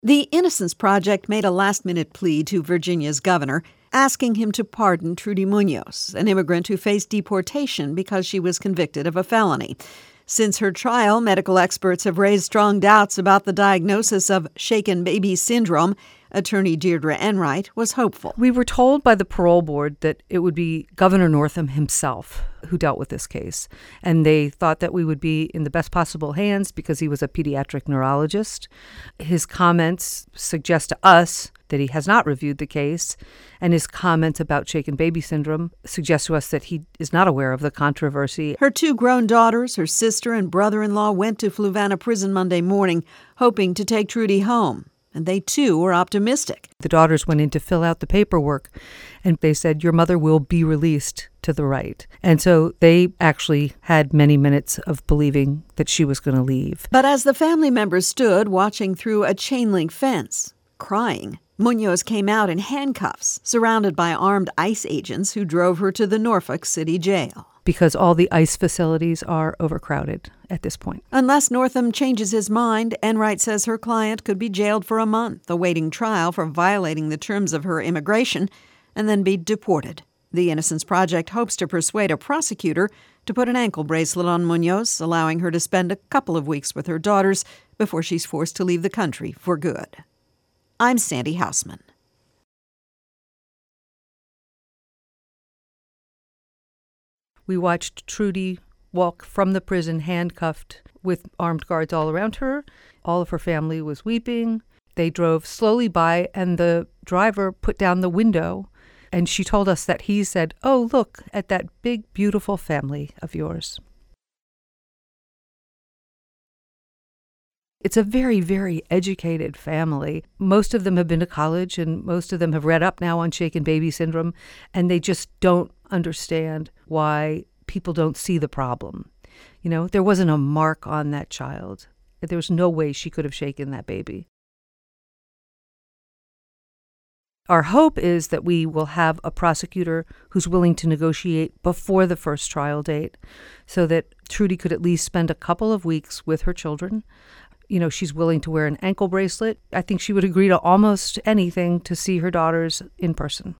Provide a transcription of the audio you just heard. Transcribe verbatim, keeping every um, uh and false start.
The Innocence Project made a last-minute plea to Virginia's governor, asking him to pardon Trudy Munoz, an immigrant who faced deportation because she was convicted of a felony. Since her trial, medical experts have raised strong doubts about the diagnosis of shaken baby syndrome. Attorney Deirdre Enright was hopeful. We were told by the parole board that it would be Governor Northam himself who dealt with this case. And they thought that we would be in the best possible hands because he was a pediatric neurologist. His comments suggest to us that he has not reviewed the case, and his comments about shaken baby syndrome suggest to us that he is not aware of the controversy. Her two grown daughters, her sister and brother-in-law, went to Fluvanna Prison Monday morning, hoping to take Trudy home. And they, too, were optimistic. The daughters went in to fill out the paperwork, and they said, your mother will be released to the right. And so they actually had many minutes of believing that she was going to leave. But as the family members stood watching through a chain-link fence, crying, Munoz came out in handcuffs, surrounded by armed ICE agents who drove her to the Norfolk City Jail. Because all the ICE facilities are overcrowded at this point. Unless Northam changes his mind, Enright says her client could be jailed for a month, awaiting trial for violating the terms of her immigration, and then be deported. The Innocence Project hopes to persuade a prosecutor to put an ankle bracelet on Munoz, allowing her to spend a couple of weeks with her daughters before she's forced to leave the country for good. I'm Sandy Hausman. We watched Trudy walk from the prison handcuffed with armed guards all around her. All of her family was weeping. They drove slowly by, and the driver put down the window, and she told us that he said, oh, look at that big, beautiful family of yours. It's a very, very educated family. Most of them have been to college, and most of them have read up now on shaken baby syndrome, and they just don't understand why people don't see the problem. You know, there wasn't a mark on that child. There was no way she could have shaken that baby. Our hope is that we will have a prosecutor who's willing to negotiate before the first trial date so that Trudy could at least spend a couple of weeks with her children. You know, she's willing to wear an ankle bracelet. I think she would agree to almost anything to see her daughters in person.